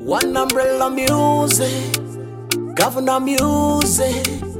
One umbrella music, governor music.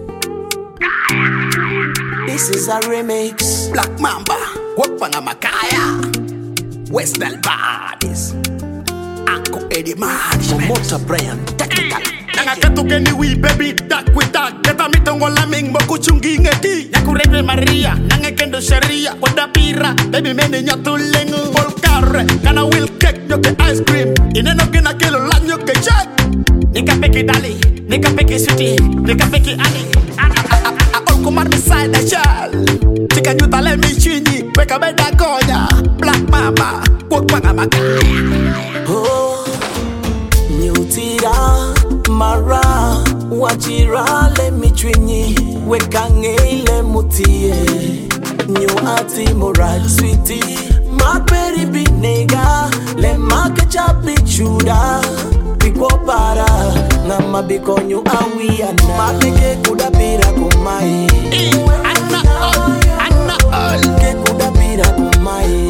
This is a remix. Black Mamba, Wapanga Makaya, West Del Badis, Uncle Eddie Marsh, Motor Brian, technical. Nanga katukeni we baby, tak with tak. Keta mitongo laming boku chungi ngeti. Yakurebe Maria, nanga kendo sharia. Wada pira, baby mene nyatulengu. Polkare, kana will cake nyoke ice cream. Ineno kina kilo la nyoke jack. Nika peki dali, nika peki sweetie, nika peki ani. All kumar beside the shell. Tika nyuta le mi chini, weka beda konya. Black Mamba, Wapanga Makaya. Oh, nyutira mara wachira le michwinyi wekange ile mutie nyu ati moral sweetie my baby binega le makecha bichuda pipo para na mabiko nyu awiana mabeke kudapira kumai Anna all ke kudapira kumai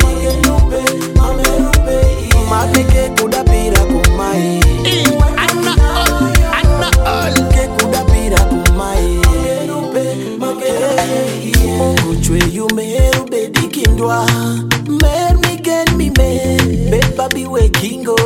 mabeke kudapira kumai Chwe you meru bedi kindwa mer mi gen mi me beba bi wakingo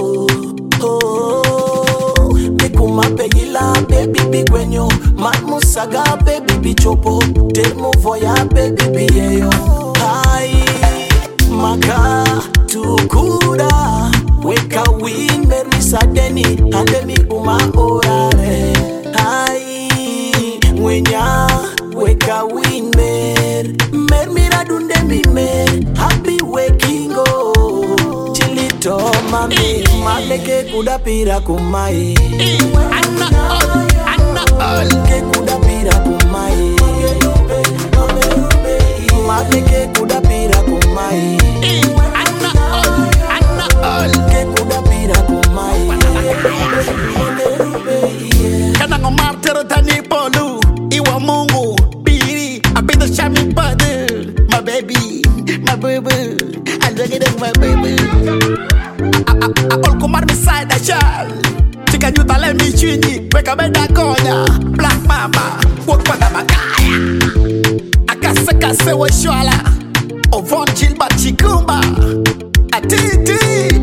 oh be kuma pegila baby bi gwenyo mat musaga baby bi chopo demo voya baby bi yo hai maka tukuda weka win mer mi sadeni ande mi uma orare hai wenya weka win mer mira dunde mi mer happy waking oh chilito mami maleke kudapira kumai Anna all ke kudapira kumai maleke kudapira kumai Anna all ke kudapira kumai Kana ngomar tani polu Iwa mungu Biri Abita shami badu My baby My boo-boo I look at it my baby All kumar beside the shell Tika nyuta le mi chini Weka beda konya Black Mamba Wapanga Makaya Akase kase wa shwala Ovon jilba chikumba Atiti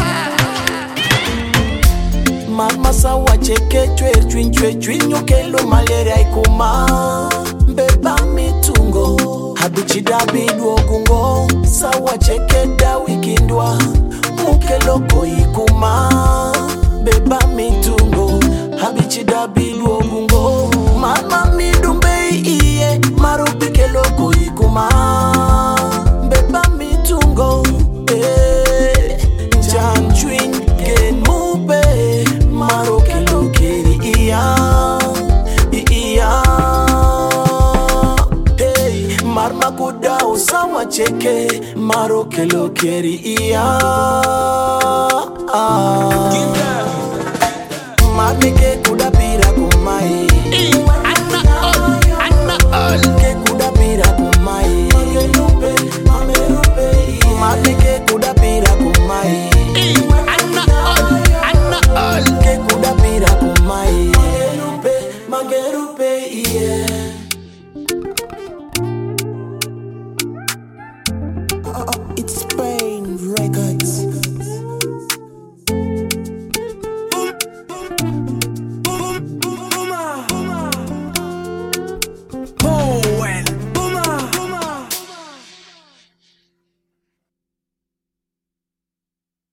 Mama sawa cheke chwe nyokelo malaria ikuma Mbeba mitungo Habichida bidu ogungo Sawa cheke da wikindwa Mukeloko ikuma Beba mitungo Habichida bidu ogungo Mama midumbe iye Marupi keloko ikuma Beba mitungo Jan chwin gen mube Maro kelo keri iya Hey, marma kuda usawa cheke Maro kelo keri iya